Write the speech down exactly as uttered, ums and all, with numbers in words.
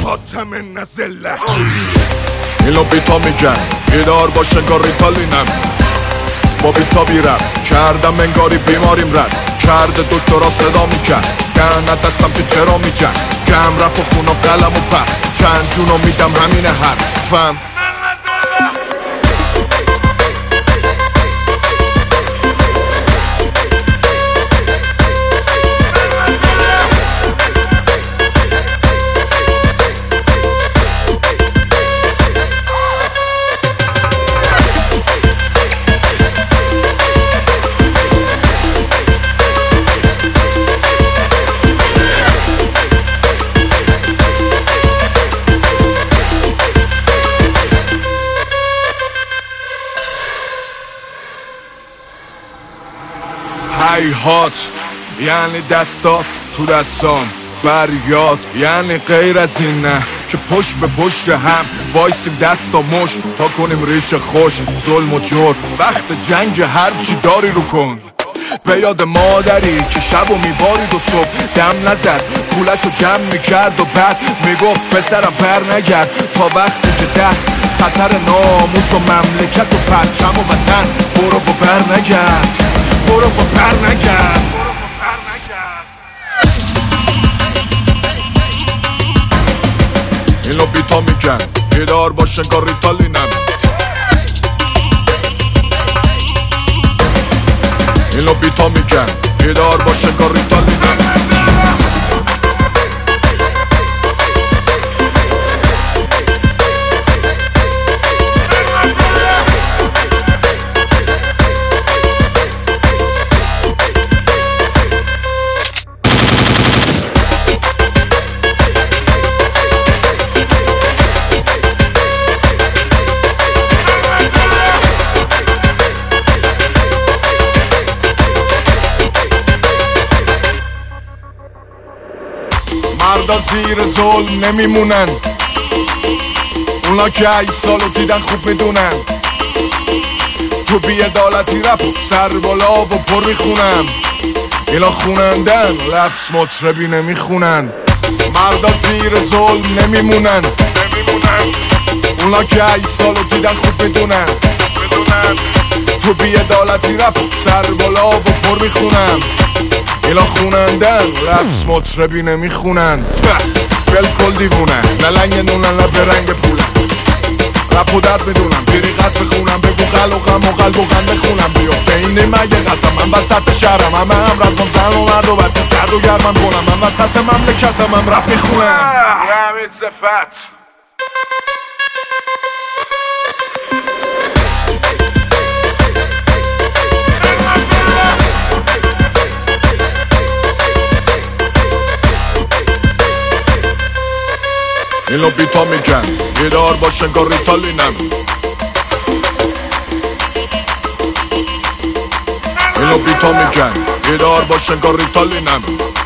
خاتم نزله. اینو بیتا میگن بیدار باش انگار ریتالینم، با بیتا بیرم کردم انگاری بیماریم رد کرده دکترا صدا میکرد گهنت دستم که چرا میجن گم رپ و خون و قلم و پر چند جونو میدم همینه حرفم. هیهات یعنی دستات تو دستان، فریاد یعنی غیر از این نه که پشت به پشت هم وایسیم دست و مش تا کنیم ریش خوش. ظلم و جور وقت جنگ هرچی داری رو کن، به یاد مادری که شب و میبارید و صبح دم نزد کولش رو جمع میکرد و بعد میگفت پسرم پر نگرد تا وقتی که ده خطر ناموس و مملکت و پرچم و وطن برو و بر نگرد برو و پر نگرد. اینو بیتا میگن بیدار باش انگار ریتالینم، اینو بیتا میگن بیدار باش انگار ریتالینم. مردا زیر ظلم نمیمونن، اونا که ای سالو دیدن خوب میدونن تو بی‌عدالتی رپ و سر بالا و پر میخونم. اینا خونندن لفظ مطربی نمیخونن. مردا زیر ظلم نمیمونن، اونا که ای سالو دیدن خوب میدونن تو بی‌عدالتی رپ و سر بالا و پر میخونم. اینا خونندن لفظ مطربی نمیخونن. بلکل دیوونن نه لنگ نونن نه برنگ پولن، رپ و درد میدونم بیری قد بخونم بگو خلوقم و قلب و غم بخونم بیفته اینه مگه قطعم من وسط شهرم همه هم رزمم زن و مرد و بچه سرد و گرمم کنم من وسط مملکتم هم رپ میخونم. حمید صفت اینو بیتا میگن بیدار باش انگار ریتالینم، اینو بیتا میگن بیدار باش انگار ریتالینم.